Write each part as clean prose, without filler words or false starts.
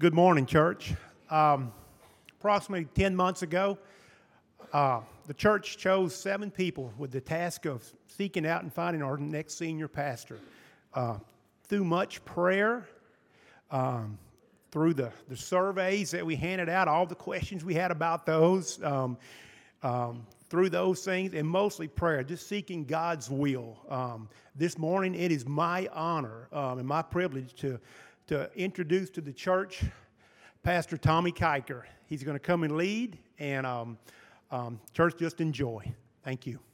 Good morning, church. Approximately 10 months ago, the church chose 7 people with the task of seeking out and finding our next senior pastor. Through much prayer, through the surveys that we handed out, all the questions we had about those, through those things, and mostly prayer, just seeking God's will. This morning, it is my honor and my privilege to introduce to the church Pastor Tommy Kiker. He's going to come and lead, and church, just enjoy. Thank you.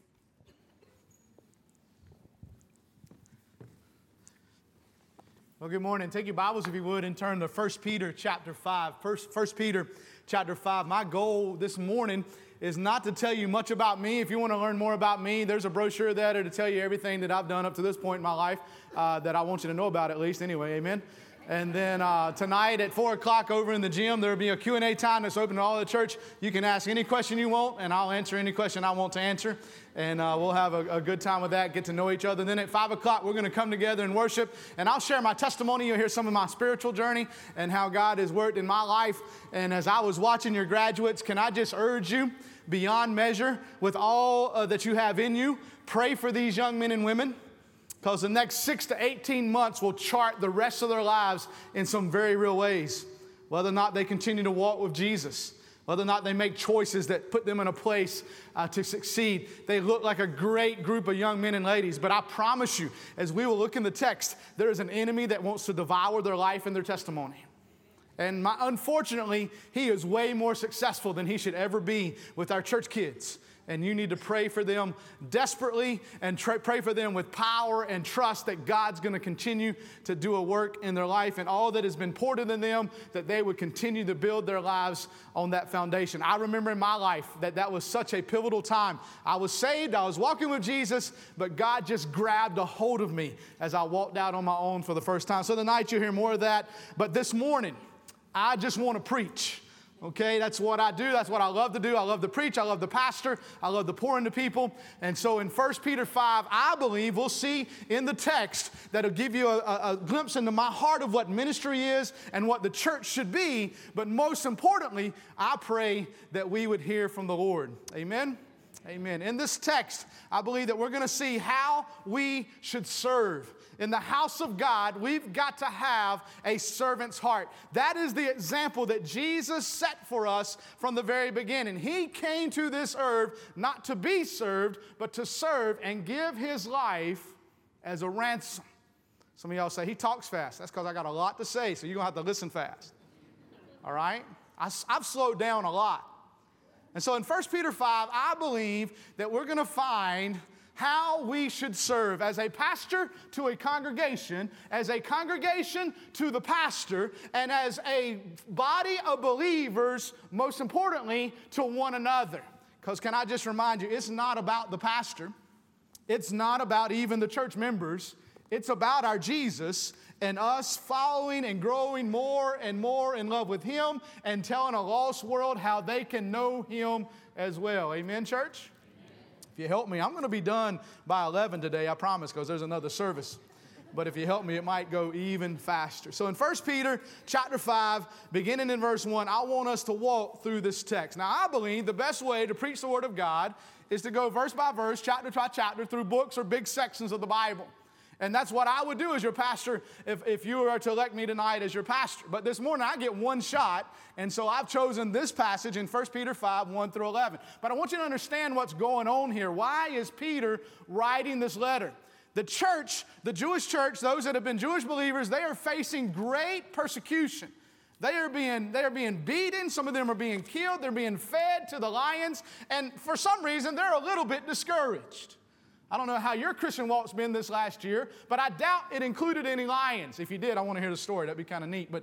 Well, good morning. Take your Bibles, if you would, and turn to 1 Peter chapter 5. 1 Peter chapter 5. My goal this morning is not to tell you much about me. If you want to learn more about me, there's a brochure there to tell you everything that I've done up to this point in my life that I want you to know about, at least anyway. Amen. And then tonight at 4 o'clock over in the gym, there will be a Q&A time that's open to all the church. You can ask any question you want, and I'll answer any question I want to answer. And we'll have a good time with that, get to know each other. Then at 5 o'clock, we're going to come together and worship. And I'll share my testimony. You'll hear some of my spiritual journey and how God has worked in my life. And as I was watching your graduates, can I just urge you, beyond measure, with all that you have in you, pray for these young men and women. Because the next 6 to 18 months will chart the rest of their lives in some very real ways. Whether or not they continue to walk with Jesus, whether or not they make choices that put them in a place to succeed. They look like a great group of young men and ladies. But I promise you, as we will look in the text, there is an enemy that wants to devour their life and their testimony. And unfortunately, he is way more successful than he should ever be with our church kids. And you need to pray for them desperately and pray for them with power and trust that God's going to continue to do a work in their life and all that has been poured into them, that they would continue to build their lives on that foundation. I remember in my life that was such a pivotal time. I was saved, I was walking with Jesus, but God just grabbed a hold of me as I walked out on my own for the first time. So tonight you'll hear more of that. But this morning, I just want to preach. Okay, that's what I do. That's what I love to do. I love to preach. I love to pastor. I love to pour into people. And so in 1 Peter 5, I believe we'll see in the text that'll give you a glimpse into my heart of what ministry is and what the church should be. But most importantly, I pray that we would hear from the Lord. Amen? Amen. In this text, I believe that we're going to see how we should serve. In the house of God, we've got to have a servant's heart. That is the example that Jesus set for us from the very beginning. He came to this earth not to be served, but to serve and give his life as a ransom. Some of y'all say, he talks fast. That's because I got a lot to say, so you're going to have to listen fast. All right? I've slowed down a lot. And so in 1 Peter 5, I believe that we're going to find how we should serve as a pastor to a congregation, as a congregation to the pastor, and as a body of believers, most importantly, to one another. Because can I just remind you, it's not about the pastor. It's not about even the church members. It's about our Jesus and us following and growing more and more in love with him and telling a lost world how they can know him as well. Amen, church? If you help me, I'm going to be done by 11 today, I promise, because there's another service. But if you help me, it might go even faster. So in 1 Peter chapter 5, beginning in verse 1, I want us to walk through this text. Now, I believe the best way to preach the Word of God is to go verse by verse, chapter by chapter, through books or big sections of the Bible. And that's what I would do as your pastor if you were to elect me tonight as your pastor. But this morning I get one shot, and so I've chosen this passage in 1 Peter 5, 1 through 11. But I want you to understand what's going on here. Why is Peter writing this letter? The church, the Jewish church, those that have been Jewish believers, they are facing great persecution. They are being beaten. Some of them are being killed. They're being fed to the lions. And for some reason, they're a little bit discouraged. I don't know how your Christian walk's been this last year, but I doubt it included any lions. If you did, I want to hear the story. That'd be kind of neat. But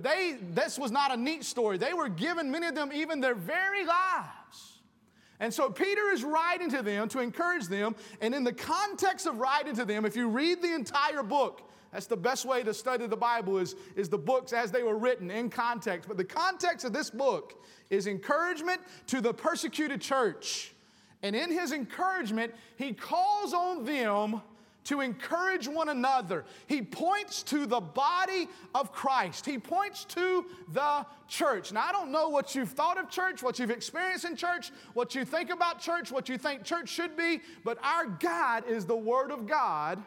this was not a neat story. They were given, many of them, even their very lives. And so Peter is writing to them to encourage them. And in the context of writing to them, if you read the entire book, that's the best way to study the Bible is the books as they were written in context. But the context of this book is encouragement to the persecuted church. And in his encouragement, he calls on them to encourage one another. He points to the body of Christ. He points to the church. Now, I don't know what you've thought of church, what you've experienced in church, what you think about church, what you think church should be, but our God is the Word of God.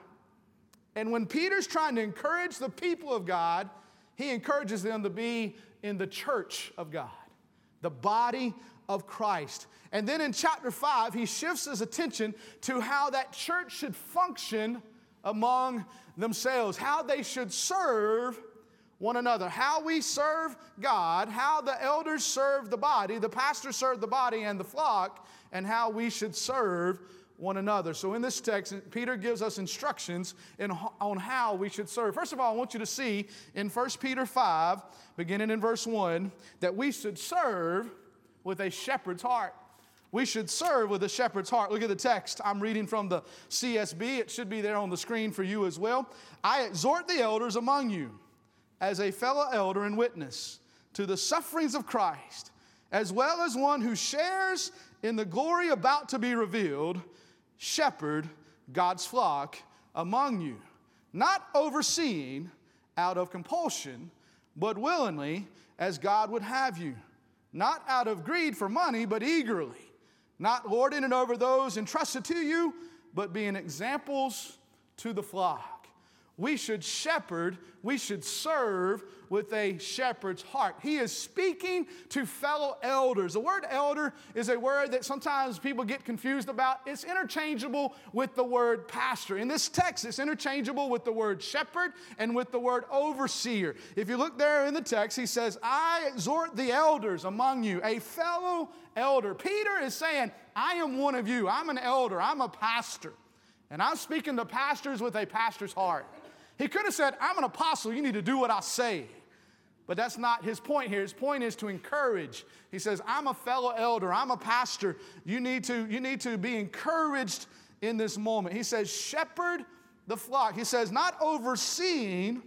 And when Peter's trying to encourage the people of God, he encourages them to be in the church of God, the body of Christ. And then in chapter 5, he shifts his attention to how that church should function among themselves, how they should serve one another, how we serve God, how the elders serve the body, the pastors serve the body and the flock, and how we should serve one another. So in this text, Peter gives us instructions on how we should serve. First of all, I want you to see in 1 Peter 5, beginning in verse 1, that we should serve with a shepherd's heart. We should serve with a shepherd's heart. Look at the text. I'm reading from the CSB. It should be there on the screen for you as well. I exhort the elders among you as a fellow elder and witness to the sufferings of Christ, as well as one who shares in the glory about to be revealed, shepherd God's flock among you, not overseeing out of compulsion, but willingly as God would have you, not out of greed for money, but eagerly, not lording it over those entrusted to you, but being examples to the flock. We should shepherd, we should serve with a shepherd's heart. He is speaking to fellow elders. The word elder is a word that sometimes people get confused about. It's interchangeable with the word pastor. In this text, it's interchangeable with the word shepherd and with the word overseer. If you look there in the text, he says, I exhort the elders among you, a fellow elder. Peter is saying, I am one of you. I'm an elder. I'm a pastor. And I'm speaking to pastors with a pastor's heart. He could have said, I'm an apostle, you need to do what I say. But that's not his point here. His point is to encourage. He says, I'm a fellow elder, I'm a pastor. You need to be encouraged in this moment. He says, shepherd the flock. He says, not overseeing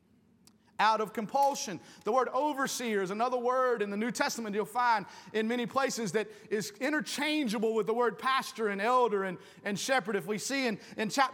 out of compulsion. The word overseer is another word in the New Testament you'll find in many places that is interchangeable with the word pastor and elder and shepherd. If we see in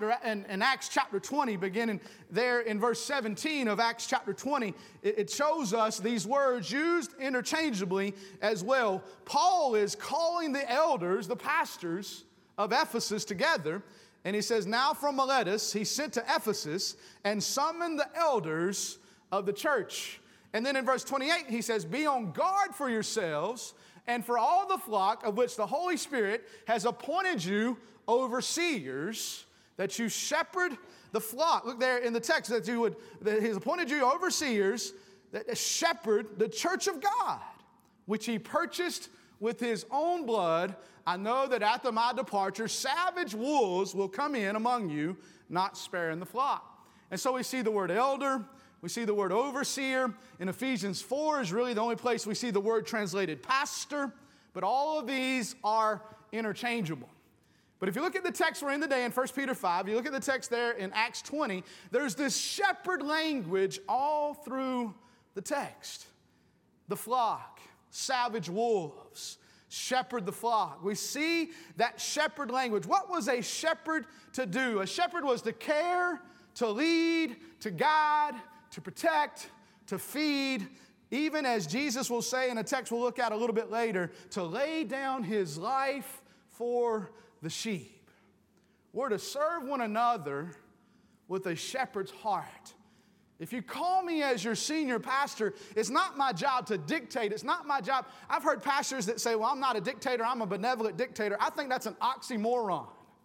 Acts chapter 20, beginning there in verse 17 of Acts chapter 20, it shows us these words used interchangeably as well. Paul is calling the elders, the pastors of Ephesus together, and he says, now from Miletus he sent to Ephesus and summoned the elders of the church. And then in verse 28, he says, be on guard for yourselves and for all the flock of which the Holy Spirit has appointed you overseers, that you shepherd the flock. Look there in the text that he's appointed you overseers, that shepherd the church of God, which he purchased with his own blood. I know that after my departure, savage wolves will come in among you, not sparing the flock. And so we see the word elder. We see the word overseer. In Ephesians 4 is really the only place we see the word translated pastor. But all of these are interchangeable. But if you look at the text we're in today in 1 Peter 5, you look at the text there in Acts 20, there's this shepherd language all through the text. The flock, savage wolves, shepherd the flock. We see that shepherd language. What was a shepherd to do? A shepherd was to care, to lead, to guide, to protect, to feed, even as Jesus will say in a text we'll look at a little bit later, to lay down his life for the sheep. We're to serve one another with a shepherd's heart. If you call me as your senior pastor, it's not my job to dictate. It's not my job. I've heard pastors that say, well, I'm not a dictator, I'm a benevolent dictator. I think that's an oxymoron.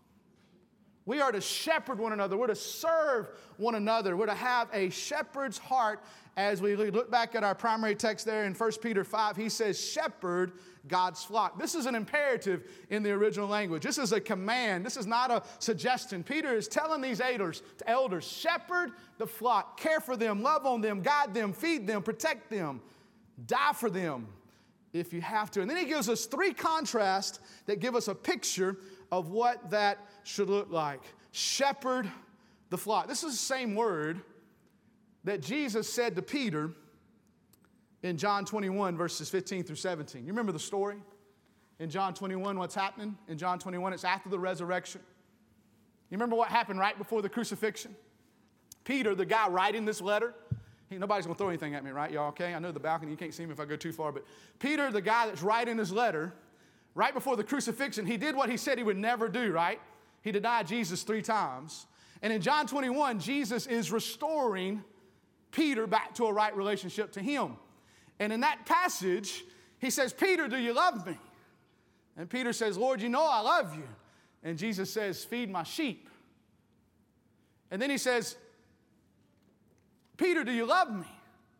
We are to shepherd one another. We're to serve one another. We're to have a shepherd's heart. As we look back at our primary text there in 1 Peter 5, he says, shepherd God's flock. This is an imperative in the original language. This is a command. This is not a suggestion. Peter is telling these elders, shepherd the flock, care for them, love on them, guide them, feed them, protect them, die for them if you have to. And then he gives us three contrasts that give us a picture of what that should look like. Shepherd the flock. This is the same word that Jesus said to Peter in John 21, verses 15 through 17. You remember the story? In John 21, what's happening? In John 21, it's after the resurrection. You remember what happened right before the crucifixion? Peter, the guy writing this letter, nobody's going to throw anything at me, right, y'all? Okay, I know the balcony, you can't see me if I go too far, but Peter, the guy that's writing this letter, right before the crucifixion, he did what he said he would never do, right? He denied Jesus 3 times. And in John 21, Jesus is restoring Peter back to a right relationship to him. And in that passage, he says, Peter, do you love me? And Peter says, Lord, you know I love you. And Jesus says, feed my sheep. And then he says, Peter, do you love me?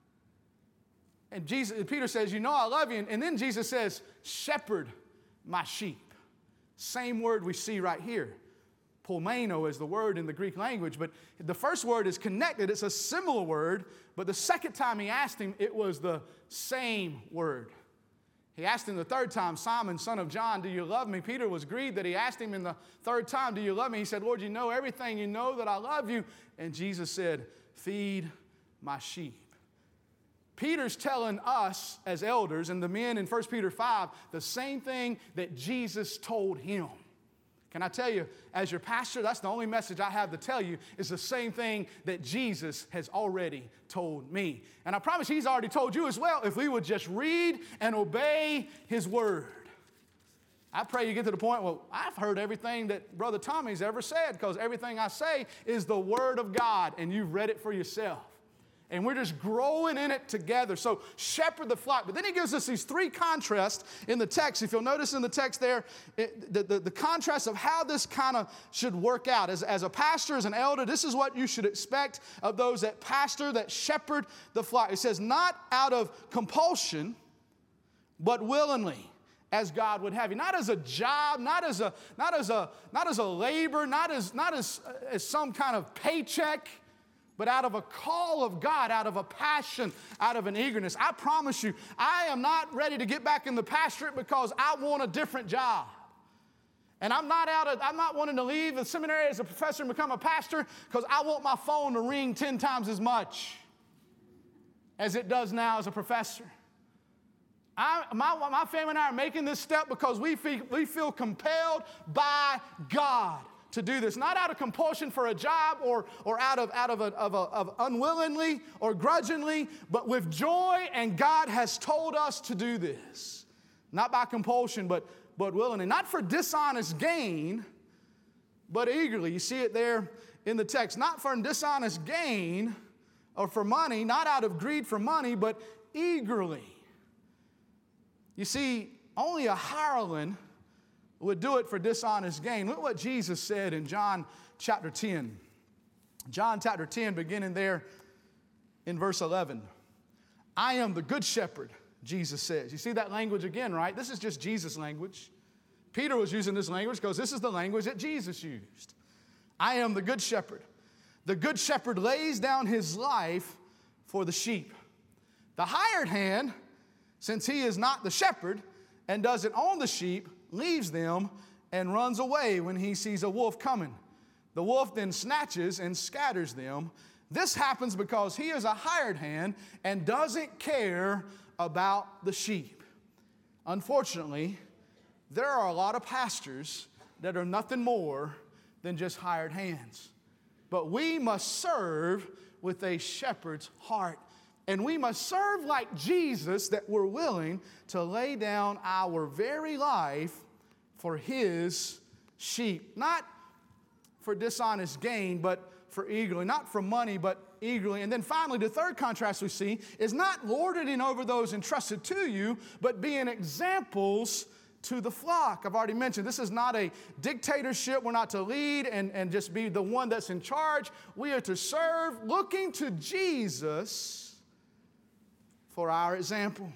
And Peter says, you know I love you. And then Jesus says, shepherd my sheep. Same word we see right here. Polmeno is the word in the Greek language, but the first word is connected. It's a similar word, but the second time he asked him, it was the same word. He asked him the third time, Simon, son of John, do you love me? Peter was grieved that he asked him in the third time, do you love me? He said, Lord, you know everything. You know that I love you. And Jesus said, feed my sheep. Peter's telling us as elders and the men in 1 Peter 5 the same thing that Jesus told him. Can I tell you, as your pastor, that's the only message I have to tell you is the same thing that Jesus has already told me. And I promise he's already told you as well if we would just read and obey his word. I pray you get to the point, well, I've heard everything that Brother Tommy's ever said because everything I say is the word of God and you've read it for yourself. And we're just growing in it together. So shepherd the flock. But then he gives us these 3 contrasts in the text. If you'll notice in the text there, the contrast of how this kind of should work out. As a pastor, as an elder, this is what you should expect of those that pastor, that shepherd the flock. It says, not out of compulsion, but willingly, as God would have you. Not as a job, not as a labor, not as some kind of paycheck, but out of a call of God, out of a passion, out of an eagerness. I promise you, I am not ready to get back in the pastorate because I want a different job. And I'm not wanting to leave the seminary as a professor and become a pastor because I want my phone to ring 10 times as much as it does now as a professor. My family and I are making this step because we feel compelled by God to do this, not out of compulsion for a job or out of unwillingly or grudgingly, but with joy, and God has told us to do this. Not by compulsion, but willingly. Not for dishonest gain, but eagerly. You see it there in the text. Not for dishonest gain or for money, not out of greed for money, but eagerly. You see, only a hireling would do it for dishonest gain. Look what Jesus said in John chapter 10. John chapter 10, beginning there in verse 11. I am the good shepherd, Jesus says. You see that language again, right? This is just Jesus' language. Peter was using this language because this is the language that Jesus used. I am the good shepherd. The good shepherd lays down his life for the sheep. The hired hand, since he is not the shepherd and doesn't own the sheep, leaves them and runs away when he sees a wolf coming. The wolf then snatches and scatters them. This happens because he is a hired hand and doesn't care about the sheep. Unfortunately, there are a lot of pastors that are nothing more than just hired hands. But we must serve with a shepherd's heart. And we must serve like Jesus, that we're willing to lay down our very life for his sheep. Not for dishonest gain, but for eagerly. Not for money, but eagerly. And then finally, the third contrast we see is not lording over those entrusted to you, but being examples to the flock. I've already mentioned this is not a dictatorship. We're not to lead and just be the one that's in charge. We are to serve, looking to Jesus for our example.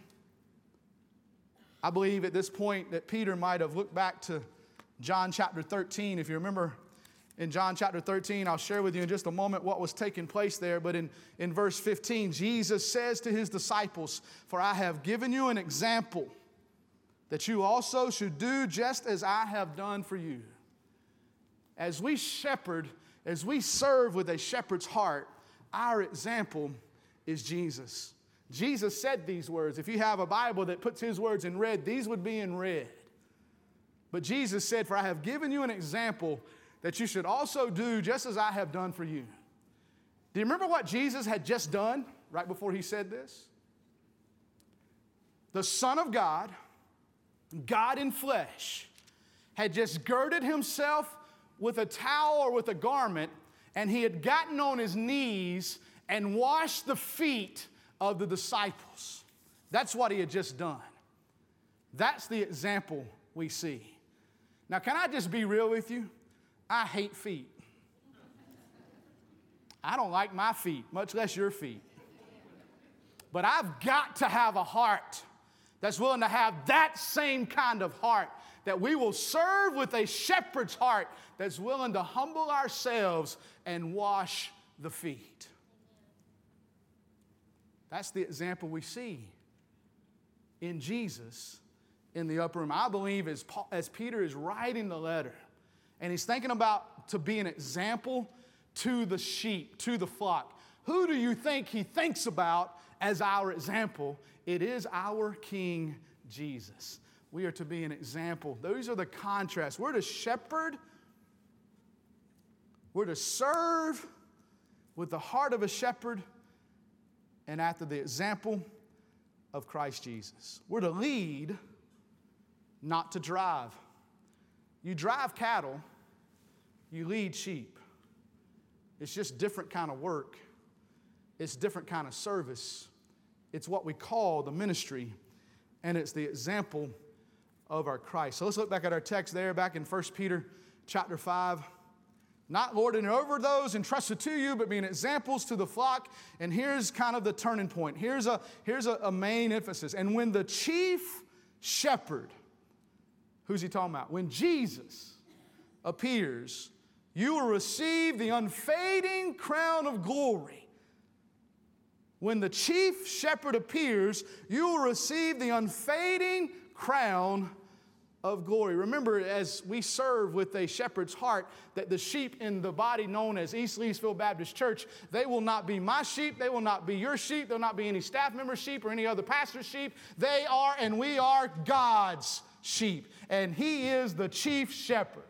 I believe at this point that Peter might have looked back to John chapter 13. If you remember in John chapter 13, I'll share with you in just a moment what was taking place there. But in verse 15, Jesus says to his disciples, for I have given you an example that you also should do just as I have done for you. As we shepherd, as we serve with a shepherd's heart, our example is Jesus. Jesus said these words. If you have a Bible that puts his words in red, these would be in red. But Jesus said, for I have given you an example that you should also do just as I have done for you. Do you remember what Jesus had just done right before he said this? The Son of God, God in flesh, had just girded himself with a towel or with a garment, and he had gotten on his knees and washed the feet of the disciples. That's what he had just done. That's the example we see. Now, can I just be real with you? I hate feet. I don't like my feet, much less your feet. But I've got to have a heart that's willing to have that same kind of heart, that we will serve with a shepherd's heart that's willing to humble ourselves and wash the feet. That's the example we see in Jesus in the upper room. I believe as Peter is writing the letter, and he's thinking about to be an example to the sheep, to the flock. Who do you think he thinks about as our example? It is our King Jesus. We are to be an example. Those are the contrasts. We're to shepherd. We're to serve with the heart of a shepherd and after the example of Christ Jesus. We're to lead, not to drive. You drive cattle, you lead sheep. It's just different kind of work. It's different kind of service. It's what we call the ministry, and it's the example of our Christ. So let's look back at our text there, back in 1 Peter chapter 5. Not lording over those entrusted to you, but being examples to the flock. And here's kind of the turning point. Here's a main emphasis. And when the chief shepherd, who's he talking about? When Jesus appears, you will receive the unfading crown of glory. When the chief shepherd appears, you will receive the unfading crown of glory. Remember, as we serve with a shepherd's heart, that the sheep in the body known as East Leesville Baptist Church, they will not be my sheep, they will not be your sheep, they'll not be any staff member sheep or any other pastor's sheep. They are and we are God's sheep, and He is the chief shepherd.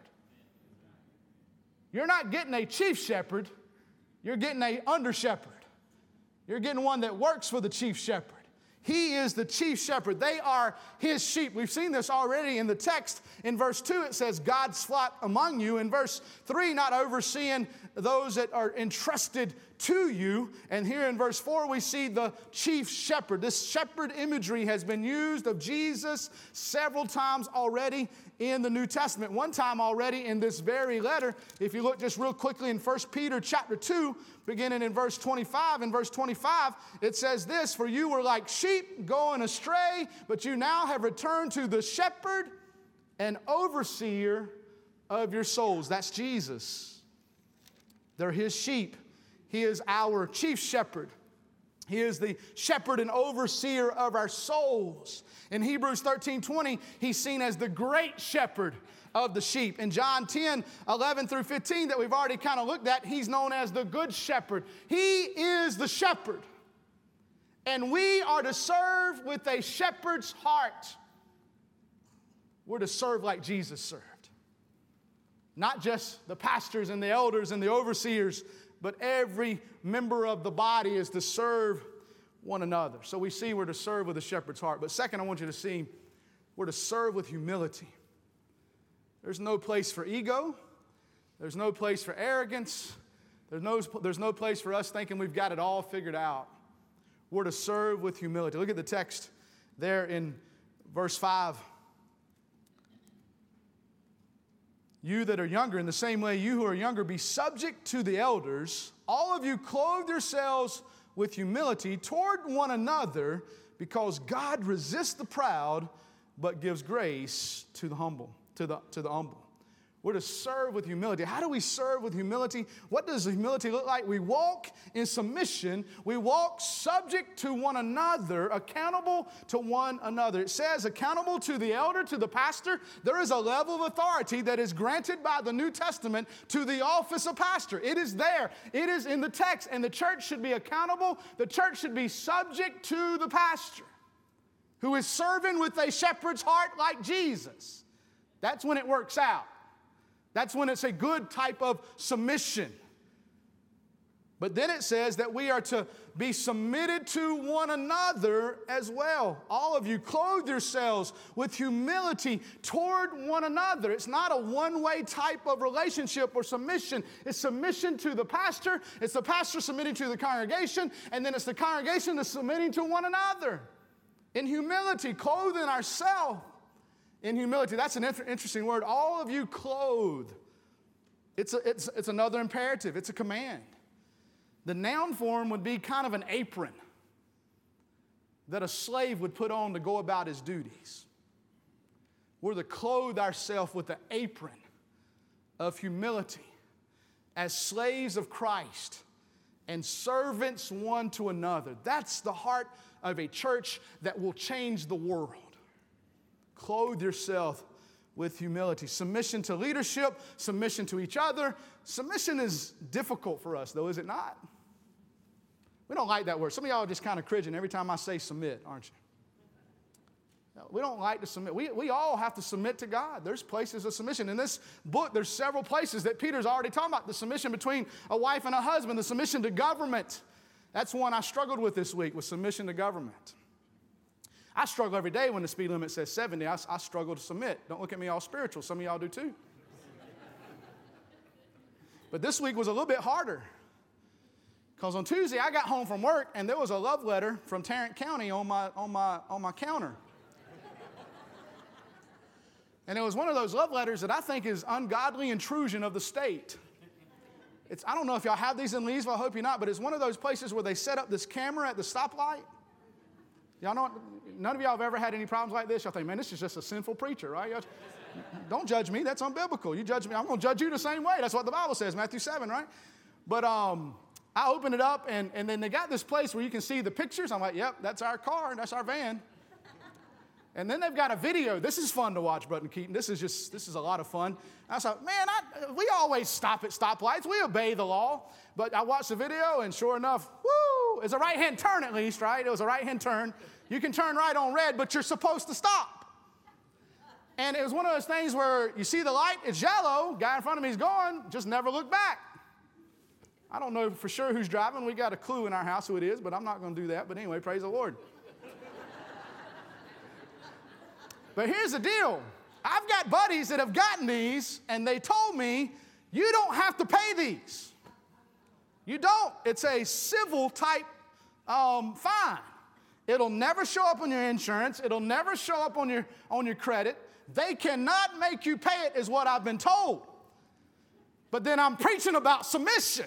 You're not getting a chief shepherd, you're getting an under shepherd. You're getting one that works for the chief shepherd. He is the chief shepherd. They are His sheep. We've seen this already in the text. In verse 2, it says, God's flock among you. In verse 3, not overseeing those that are entrusted to you. And here in verse 4, we see the chief shepherd. This shepherd imagery has been used of Jesus several times already in the New Testament. One time already in this very letter. If you look just real quickly in 1 Peter chapter 2, beginning in verse 25. In verse 25, it says this, for you were like sheep going astray, but you now have returned to the shepherd and overseer of your souls. That's Jesus. They're His sheep. He is our chief shepherd. He is the shepherd and overseer of our souls. In Hebrews 13:20, He's seen as the great shepherd of the sheep. In John 10:11-15 that we've already kind of looked at, He's known as the good shepherd. He is the shepherd. And we are to serve with a shepherd's heart. We're to serve like Jesus served. Not just the pastors and the elders and the overseers, but every member of the body is to serve one another. So we see we're to serve with a shepherd's heart. But second, I want you to see we're to serve with humility. There's no place for ego. There's no place for arrogance. There's no place for us thinking we've got it all figured out. We're to serve with humility. Look at the text there in verse 5. You that are younger, in the same way you who are younger, be subject to the elders. All of you clothe yourselves with humility toward one another, because God resists the proud, but gives grace to the humble. To the humble. We're to serve with humility. How do we serve with humility? What does humility look like? We walk in submission. We walk subject to one another, accountable to one another. It says accountable to the elder, to the pastor. There is a level of authority that is granted by the New Testament to the office of pastor. It is there. It is in the text, and the church should be accountable. The church should be subject to the pastor, who is serving with a shepherd's heart like Jesus. That's when it works out. That's when it's a good type of submission. But then it says that we are to be submitted to one another as well. All of you, clothe yourselves with humility toward one another. It's not a one-way type of relationship or submission. It's submission to the pastor. It's the pastor submitting to the congregation. And then it's the congregation that's submitting to one another. In humility, clothing ourselves in humility. That's an interesting word. All of you clothe. It's another imperative. It's a command. The noun form would be kind of an apron that a slave would put on to go about his duties. We're to clothe ourselves with the apron of humility as slaves of Christ and servants one to another. That's the heart of a church that will change the world. Clothe yourself with humility. Submission to leadership, submission to each other. Submission is difficult for us, though, is it not? We don't like that word. Some of y'all are just kind of cringing every time I say submit, aren't you? We don't like to submit. We all have to submit to God. There's places of submission. In this book, there's several places that Peter's already talking about. The submission between a wife and a husband, the submission to government. That's one I struggled with this week, with submission to government. I struggle every day when the speed limit says 70. I struggle to submit. Don't look at me all spiritual. Some of y'all do too. But this week was a little bit harder. Because on Tuesday, I got home from work, and there was a love letter from Tarrant County on my counter. And it was one of those love letters that I think is ungodly intrusion of the state. I don't know if y'all have these in Leesville, I hope you're not, but it's one of those places where they set up this camera at the stoplight. Y'all know, none of y'all have ever had any problems like this. Y'all think, man, this is just a sinful preacher, right? Don't judge me, that's unbiblical. You judge me, I'm going to judge you the same way. That's what the Bible says, Matthew 7, right? But I opened it up, and then they got this place where you can see the pictures. I'm like, yep, that's our car, that's our van. And then they've got a video. This is fun to watch, Button Keaton. This is a lot of fun. I thought, man, we always stop at stoplights. We obey the law. But I watched the video, and sure enough, woo, it's a right-hand turn at least, right? It was a right-hand turn. You can turn right on red, but you're supposed to stop. And it was one of those things where you see the light, it's yellow, guy in front of me is going, just never look back. I don't know for sure who's driving. We got a clue in our house who it is, but I'm not going to do that. But anyway, praise the Lord. But here's the deal. I've got buddies that have gotten these, and they told me, you don't have to pay these. You don't. It's a civil type fine. It'll never show up on your insurance. It'll never show up on your credit. They cannot make you pay it, is what I've been told. But then I'm preaching about submission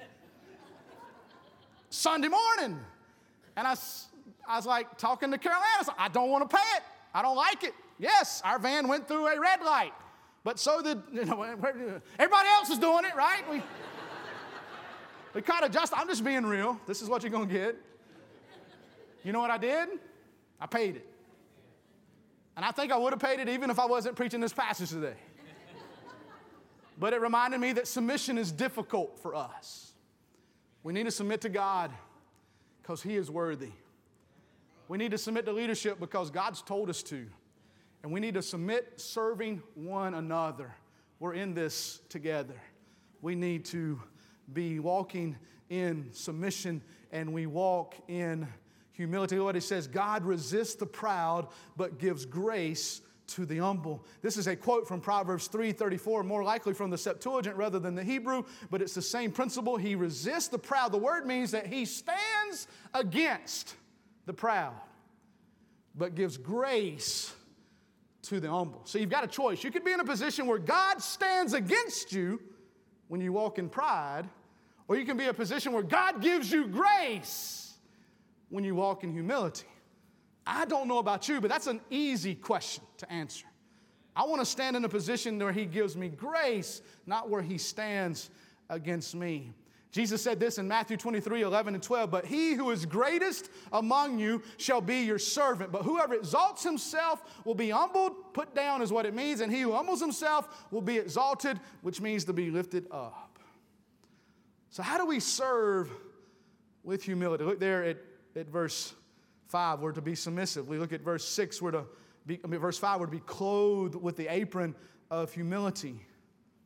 Sunday morning. And I was like talking to Carolina. I was like, I don't want to pay it. I don't like it. Yes, our van went through a red light. But so did, everybody else is doing it, right? We kind of I'm just being real. This is what you're going to get. You know what I did? I paid it. And I think I would have paid it even if I wasn't preaching this passage today. But it reminded me that submission is difficult for us. We need to submit to God because He is worthy. We need to submit to leadership because God's told us to. And we need to submit serving one another. We're in this together. We need to be walking in submission, and we walk in humility. What it says, God resists the proud, but gives grace to the humble. This is a quote from Proverbs 3:34, more likely from the Septuagint rather than the Hebrew, but it's the same principle. He resists the proud. The word means that He stands against the proud, but gives grace to the humble. So you've got a choice. You could be in a position where God stands against you when you walk in pride, or you can be in a position where God gives you grace when you walk in humility. I don't know about you, but that's an easy question to answer. I want to stand in a position where He gives me grace, not where He stands against me. Jesus said this in Matthew 23:11-12, but he who is greatest among you shall be your servant. But whoever exalts himself will be humbled. Put down is what it means. And he who humbles himself will be exalted, which means to be lifted up. So how do we serve with humility? Look there at verse 5, we're to be submissive. We look at verse 6, verse 5, we're to be clothed with the apron of humility.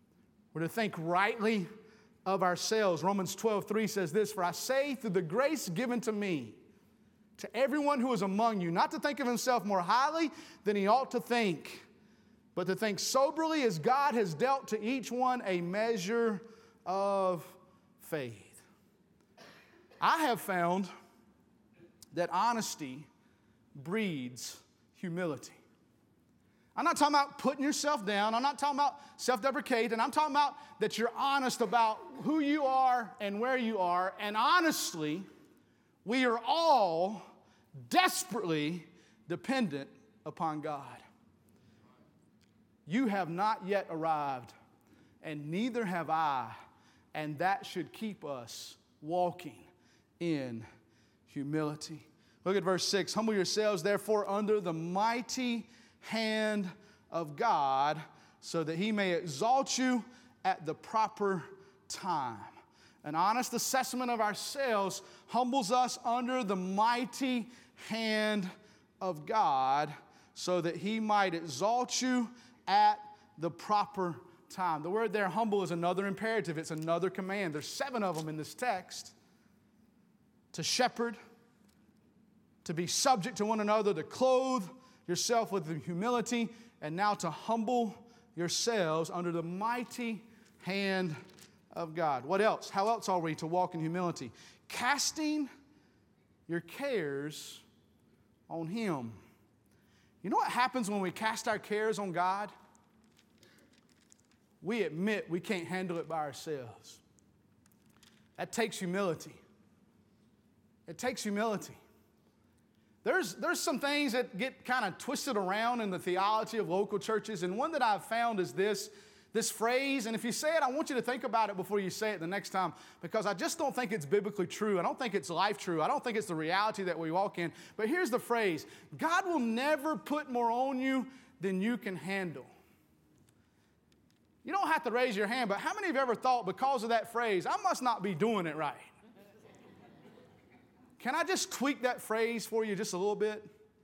We're to think rightly of ourselves. Romans 12:3 says this, "For I say through the grace given to me, to everyone who is among you, not to think of himself more highly than he ought to think, but to think soberly as God has dealt to each one a measure of faith." I have found that honesty breeds humility. I'm not talking about putting yourself down. I'm not talking about self-deprecating. I'm talking about that you're honest about who you are and where you are. And honestly, we are all desperately dependent upon God. You have not yet arrived, and neither have I, and that should keep us walking in humility. Look at verse 6. "Humble yourselves, therefore, under the mighty hand of God, so that he may exalt you at the proper time." An honest assessment of ourselves humbles us under the mighty hand of God, so that he might exalt you at the proper time. The word there, humble, is another imperative. It's another command. There's 7 of them in this text. To shepherd, to be subject to one another, to clothe yourself with humility, and now to humble yourselves under the mighty hand of God. What else? How else are we to walk in humility? Casting your cares on him. You know what happens when we cast our cares on God? We admit we can't handle it by ourselves. That takes humility. It takes humility. There's some things that get kind of twisted around in the theology of local churches, and one that I've found is this phrase, and if you say it, I want you to think about it before you say it the next time, because I just don't think it's biblically true. I don't think it's life true. I don't think it's the reality that we walk in. But here's the phrase: God will never put more on you than you can handle. You don't have to raise your hand, but how many have ever thought, because of that phrase, I must not be doing it right? Can I just tweak that phrase for you just a little bit?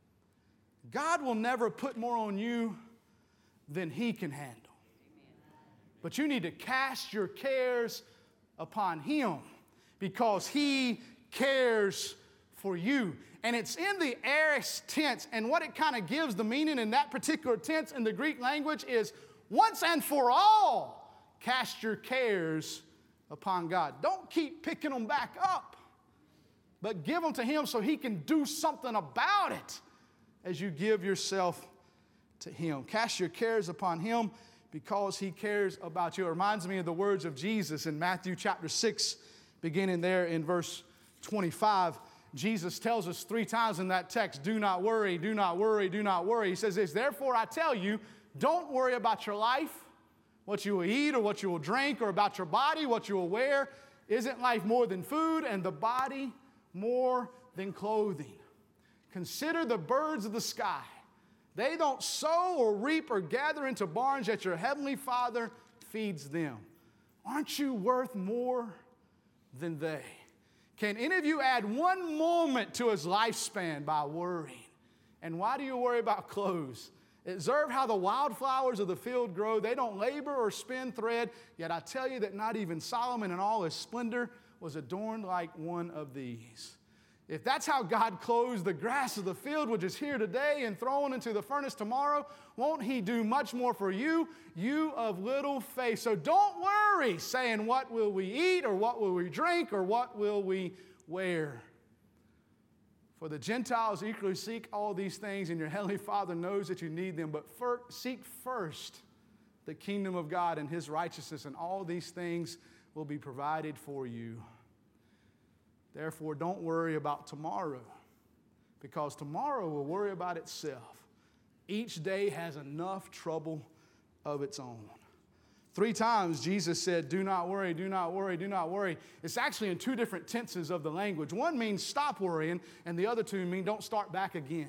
God will never put more on you than he can handle. But you need to cast your cares upon him, because he cares for you. And it's in the aorist tense, and what it kind of gives the meaning in that particular tense in the Greek language is once and for all, cast your cares upon God. Don't keep picking them back up, but give them to him so he can do something about it as you give yourself to him. Cast your cares upon him because he cares about you. It reminds me of the words of Jesus in Matthew chapter 6, beginning there in verse 25. Jesus tells us 3 times in that text, do not worry, do not worry, do not worry. He says this, therefore I tell you, don't worry about your life, what you will eat or what you will drink, or about your body, what you will wear. Isn't life more than food, and the body more than clothing? Consider the birds of the sky. They don't sow or reap or gather into barns, yet your heavenly Father feeds them. Aren't you worth more than they? Can any of you add 1 moment to his lifespan by worrying? And why do you worry about clothes? Observe how the wildflowers of the field grow. They don't labor or spin thread, yet I tell you that not even Solomon in all his splendor was adorned like one of these. If that's how God clothes the grass of the field, which is here today and thrown into the furnace tomorrow, won't he do much more for you, you of little faith? So don't worry, saying, what will we eat, or what will we drink, or what will we wear? For the Gentiles eagerly seek all these things, and your heavenly Father knows that you need them. But seek first the kingdom of God and his righteousness, and all these things will be provided for you. Therefore, don't worry about tomorrow, because tomorrow will worry about itself. Each day has enough trouble of its own. 3 times Jesus said, do not worry, do not worry, do not worry. It's actually in 2 different tenses of the language. One means stop worrying, and the other 2 mean don't start back again.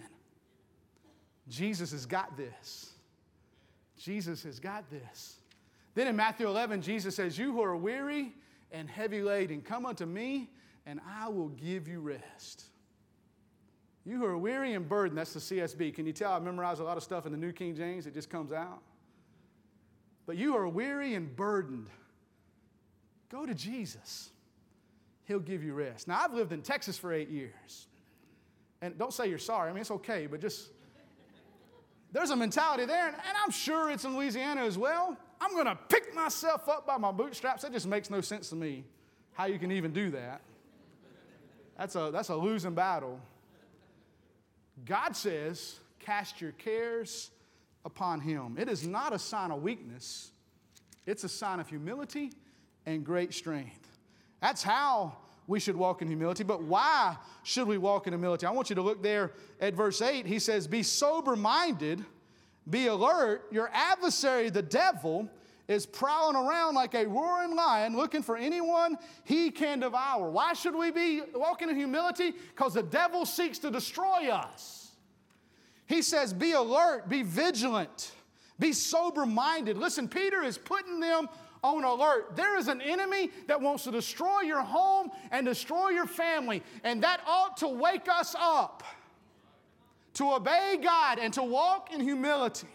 Jesus has got this. Jesus has got this. Then in Matthew 11, Jesus says, you who are weary and heavy laden, come unto me, and I will give you rest. You who are weary and burdened, that's the CSB. Can you tell I memorize a lot of stuff in the New King James? It just comes out. but you are weary and burdened, go to Jesus. He'll give you rest. Now, I've lived in Texas for 8 years. And don't say you're sorry. I mean, it's okay, but just, there's a mentality there, and I'm sure it's in Louisiana as well. I'm going to pick myself up by my bootstraps. That just makes no sense to me, how you can even do that. That's a losing battle. God says, cast your cares upon Him. It is not a sign of weakness. It's a sign of humility and great strength. That's how we should walk in humility. But why should we walk in humility? I want you to look there at verse 8. He says, be sober-minded, be alert. Your adversary, the devil, is prowling around like a roaring lion looking for anyone he can devour. Why should we be walking in humility? Because the devil seeks to destroy us. He says, be alert, be vigilant, be sober-minded. Listen, Peter is putting them on alert. There is an enemy that wants to destroy your home and destroy your family, and that ought to wake us up to obey God and to walk in humility.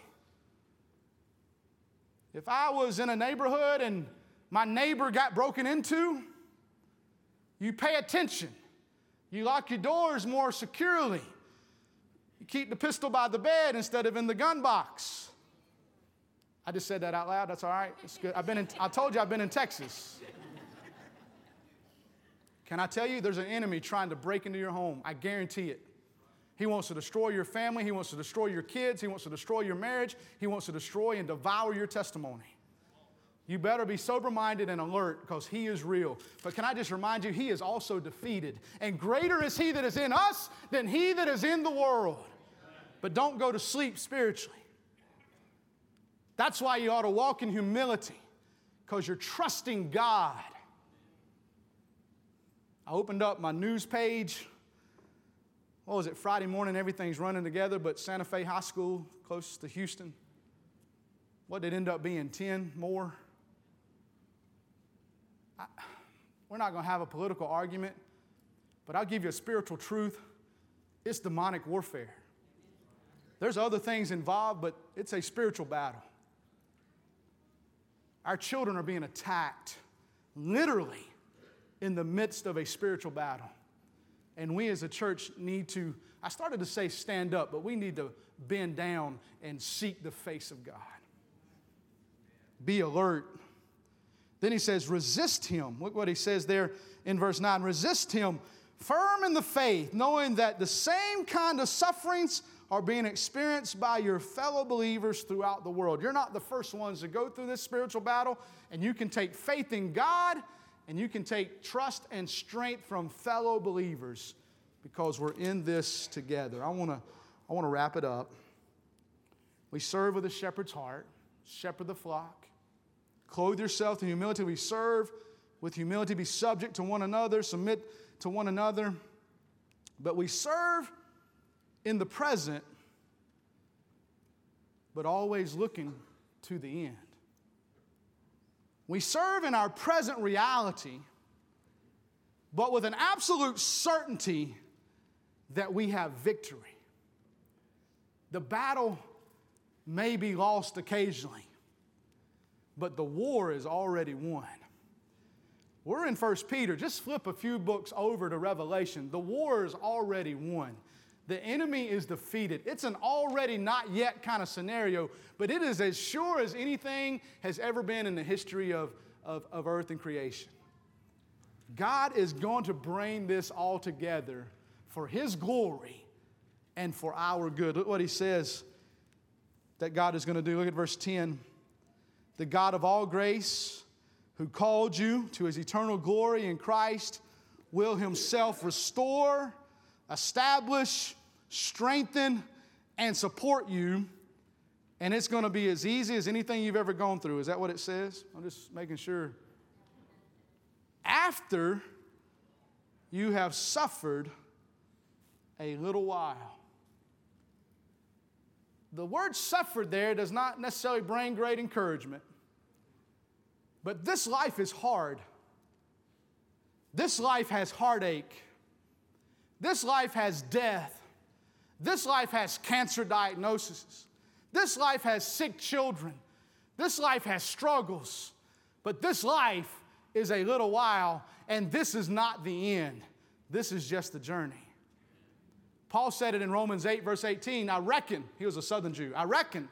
If I was in a neighborhood and my neighbor got broken into, you pay attention. You lock your doors more securely. You keep the pistol by the bed instead of in the gun box. I just said that out loud. That's all right. It's good. I told you I've been in Texas. Can I tell you, there's an enemy trying to break into your home. I guarantee it. He wants to destroy your family. He wants to destroy your kids. He wants to destroy your marriage. He wants to destroy and devour your testimony. You better be sober-minded and alert because he is real. But can I just remind you, he is also defeated. And greater is he that is in us than he that is in the world. But don't go to sleep spiritually. That's why you ought to walk in humility, because you're trusting God. I opened up my news page. What was it, Friday morning, everything's running together, but Santa Fe High School, close to Houston. What did it end up being, 10 more? We're not going to have a political argument, but I'll give you a spiritual truth. It's demonic warfare. There's other things involved, but it's a spiritual battle. Our children are being attacked, literally, in the midst of a spiritual battle. And we as a church need to, I started to say stand up, but we need to bend down and seek the face of God. Be alert. Then he says, resist him. Look what he says there in verse 9. Resist him, firm in the faith, knowing that the same kind of sufferings are being experienced by your fellow believers throughout the world. You're not the first ones to go through this spiritual battle, and you can take faith in God, and you can take trust and strength from fellow believers because we're in this together. I want to wrap it up. We serve with a shepherd's heart, shepherd the flock. Clothe yourself in humility. We serve with humility. Be subject to one another. Submit to one another. But we serve in the present, but always looking to the end. We serve in our present reality, but with an absolute certainty that we have victory. The battle may be lost occasionally, but the war is already won. We're in 1 Peter. Just flip a few books over to Revelation. The war is already won. The enemy is defeated. It's an already not yet kind of scenario, but it is as sure as anything has ever been in the history of earth and creation. God is going to bring this all together for His glory and for our good. Look what He says that God is going to do. Look at verse 10. The God of all grace, who called you to His eternal glory in Christ, will Himself restore, establish, strengthen, and support you. And it's going to be as easy as anything you've ever gone through. Is that what it says? I'm just making sure. After you have suffered a little while. The word suffered there does not necessarily bring great encouragement. But this life is hard. This life has heartache. This life has death. This life has cancer diagnoses. This life has sick children. This life has struggles, but this life is a little while, and this is not the end. This is just the journey. Paul said it in Romans 8, verse 18. I reckon, he was a Southern Jew, I reckon,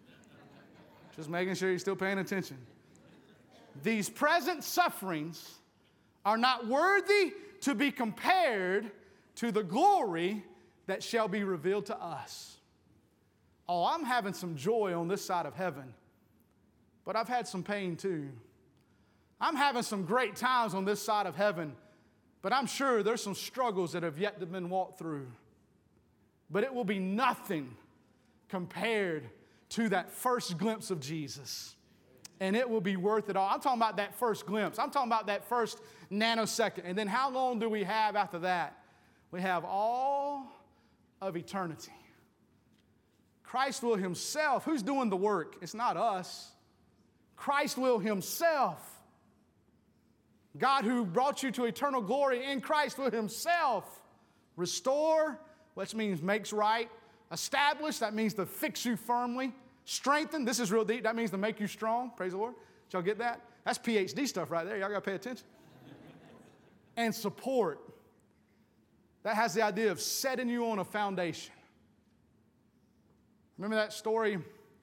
just making sure you're still paying attention. These present sufferings are not worthy to be compared to the glory that shall be revealed to us. Oh, I'm having some joy on this side of heaven, but I've had some pain too. I'm having some great times on this side of heaven, but I'm sure there's some struggles that have yet to been walked through. But it will be nothing compared to that first glimpse of Jesus. And it will be worth it all. I'm talking about that first glimpse. I'm talking about that first nanosecond. And then how long do we have after that? We have all of eternity. Christ will himself, who's doing the work? It's not us. Christ will himself. God who brought you to eternal glory in Christ will himself restore, which means makes right. Establish, that means to fix you firmly. Strengthen, this is real deep, that means to make you strong. Praise the Lord. Did y'all get that? That's PhD stuff right there. Y'all got to pay attention. And support. That has the idea of setting you on a foundation. Remember that story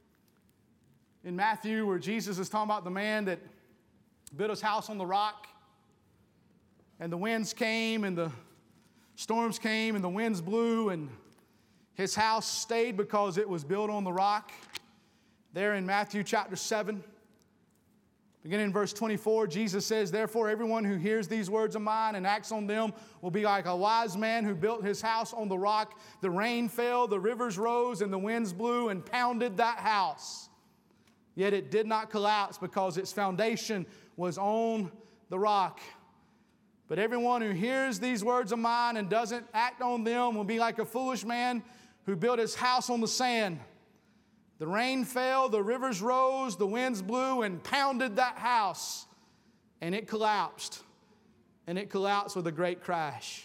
in Matthew where Jesus is talking about the man that built his house on the rock? And the winds came and the storms came and the winds blew and his house stayed because it was built on the rock. There in Matthew chapter 7, beginning in verse 24, Jesus says, therefore everyone who hears these words of mine and acts on them will be like a wise man who built his house on the rock. The rain fell, the rivers rose, and the winds blew and pounded that house. Yet it did not collapse because its foundation was on the rock. But everyone who hears these words of mine and doesn't act on them will be like a foolish man who built his house on the sand. The rain fell, the rivers rose, the winds blew and pounded that house, and it collapsed. And it collapsed with a great crash.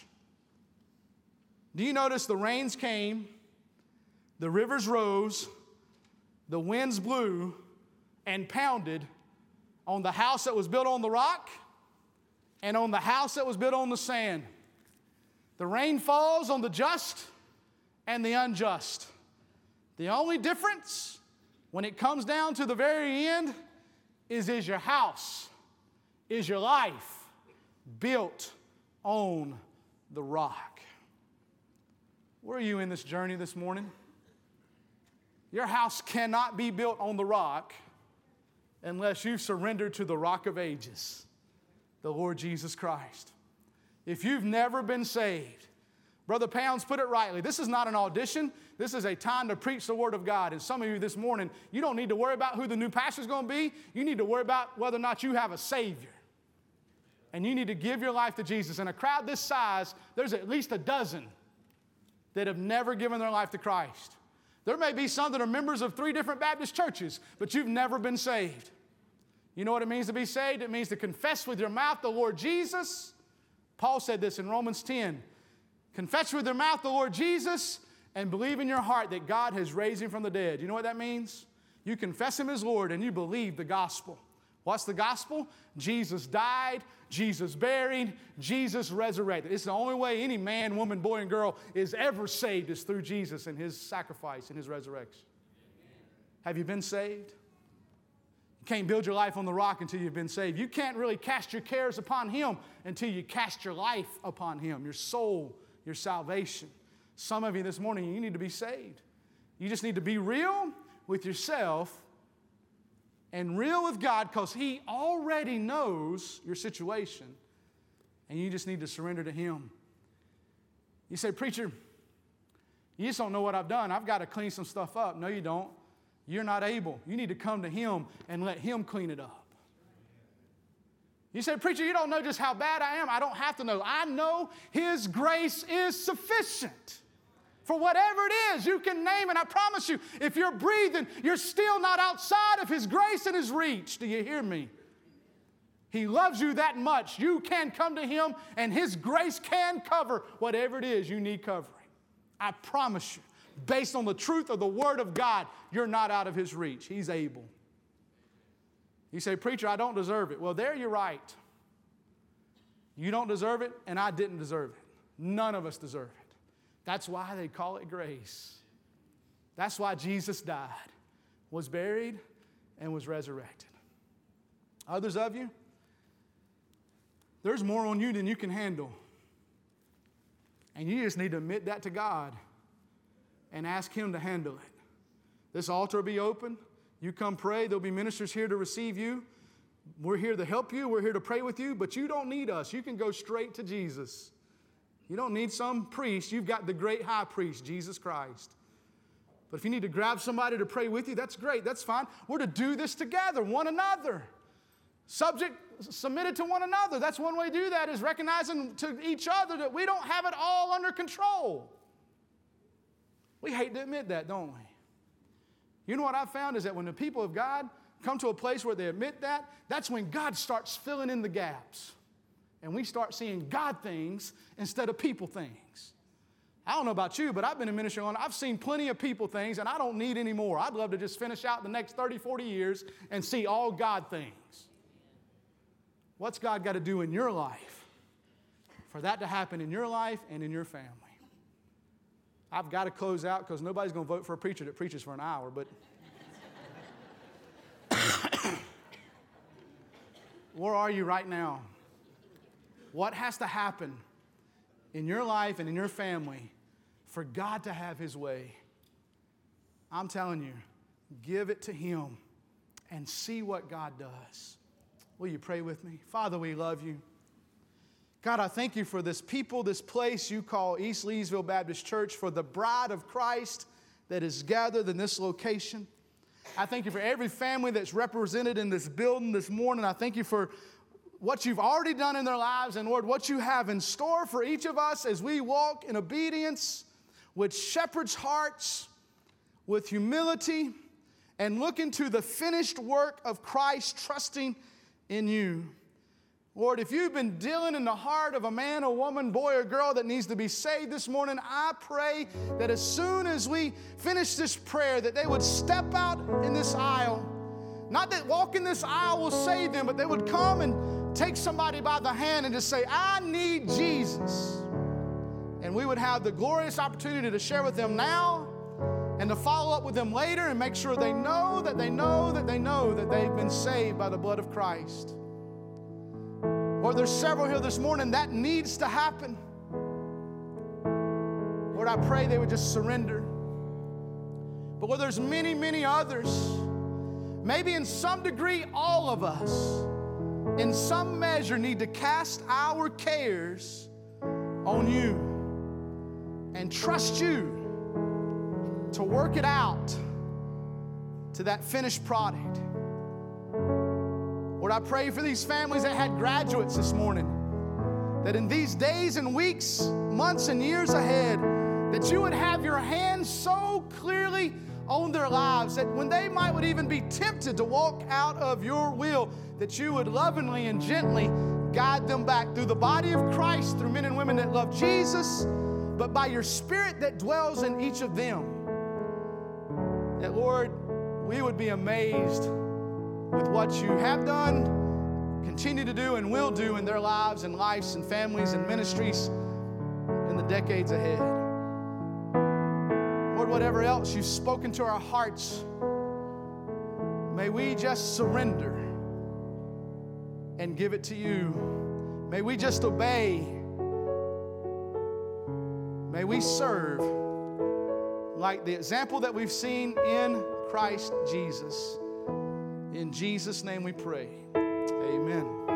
Do you notice the rains came, the rivers rose, the winds blew and pounded on the house that was built on the rock and on the house that was built on the sand. The rain falls on the just and the unjust. The only difference when it comes down to the very end is your house, is your life built on the rock? Where are you in this journey this morning? Your house cannot be built on the rock unless you've surrendered to the rock of ages, the Lord Jesus Christ. If you've never been saved, Brother Pounds put it rightly. This is not an audition. This is a time to preach the Word of God. And some of you this morning, you don't need to worry about who the new pastor is going to be. You need to worry about whether or not you have a Savior. And you need to give your life to Jesus. In a crowd this size, there's at least a dozen that have never given their life to Christ. There may be some that are members of 3 different Baptist churches, but you've never been saved. You know what it means to be saved? It means to confess with your mouth the Lord Jesus. Paul said this in Romans 10. Confess with your mouth the Lord Jesus and believe in your heart that God has raised him from the dead. You know what that means? You confess him as Lord and you believe the gospel. What's the gospel? Jesus died, Jesus buried, Jesus resurrected. It's the only way any man, woman, boy, and girl is ever saved is through Jesus and his sacrifice and his resurrection. Have you been saved? You can't build your life on the rock until you've been saved. You can't really cast your cares upon him until you cast your life upon him, your soul, your salvation. Some of you this morning, you need to be saved. You just need to be real with yourself and real with God because he already knows your situation and you just need to surrender to him. You say, preacher, you just don't know what I've done. I've got to clean some stuff up. No, you don't. You're not able. You need to come to him and let him clean it up. You say, preacher, you don't know just how bad I am. I don't have to know. I know his grace is sufficient. For whatever it is, you can name it. I promise you, if you're breathing, you're still not outside of his grace and his reach. Do you hear me? He loves you that much. You can come to him and his grace can cover whatever it is you need covering. I promise you, based on the truth of the Word of God, you're not out of his reach. He's able. You say, preacher, I don't deserve it. Well, there you're right. You don't deserve it, and I didn't deserve it. None of us deserve it. That's why they call it grace. That's why Jesus died, was buried, and was resurrected. Others of you, there's more on you than you can handle. And you just need to admit that to God and ask Him to handle it. This altar will be open. You come pray. There'll be ministers here to receive you. We're here to help you. We're here to pray with you. But you don't need us. You can go straight to Jesus. You don't need some priest. You've got the great high priest, Jesus Christ. But if you need to grab somebody to pray with you, that's great. That's fine. We're to do this together, one another. Submitted to one another. That's one way to do that, is recognizing to each other that we don't have it all under control. We hate to admit that, don't we? You know what I've found is that when the people of God come to a place where they admit that, that's when God starts filling in the gaps. And we start seeing God things instead of people things. I don't know about you, but I've been in ministry long. I've seen plenty of people things, and I don't need any more. I'd love to just finish out the next 30, 40 years and see all God things. What's God got to do in your life for that to happen in your life and in your family? I've got to close out because nobody's going to vote for a preacher that preaches for an hour, but where are you right now? What has to happen in your life and in your family for God to have His way? I'm telling you, give it to Him and see what God does. Will you pray with me? Father, we love you. God, I thank you for this people, this place you call East Leesville Baptist Church, for the bride of Christ that is gathered in this location. I thank you for every family that's represented in this building this morning. I thank you for what you've already done in their lives, and Lord, what you have in store for each of us as we walk in obedience with shepherd's hearts, with humility, and look into the finished work of Christ, trusting in you. Lord, if you've been dealing in the heart of a man, a woman, boy, or girl that needs to be saved this morning, I pray that as soon as we finish this prayer, that they would step out in this aisle. Not that walking this aisle will save them, but they would come and take somebody by the hand and just say, I need Jesus. And we would have the glorious opportunity to share with them now and to follow up with them later and make sure they know that they know that they know that they've been saved by the blood of Christ. Or there's several here this morning that needs to happen. Lord, I pray they would just surrender. But where there's many, many others, maybe in some degree all of us, in some measure, need to cast our cares on you and trust you to work it out to that finished product. Lord, I pray for these families that had graduates this morning, that in these days and weeks, months and years ahead, that you would have your hand so clearly on their lives that when they would even be tempted to walk out of your will, that you would lovingly and gently guide them back through the body of Christ, through men and women that love Jesus, but by your Spirit that dwells in each of them. That, Lord, we would be amazed with what you have done, continue to do, and will do in their lives and lives and families and ministries in the decades ahead. Lord, whatever else you've spoken to our hearts, may we just surrender and give it to you. May we just obey. May we serve like the example that we've seen in Christ Jesus. In Jesus' name we pray. Amen.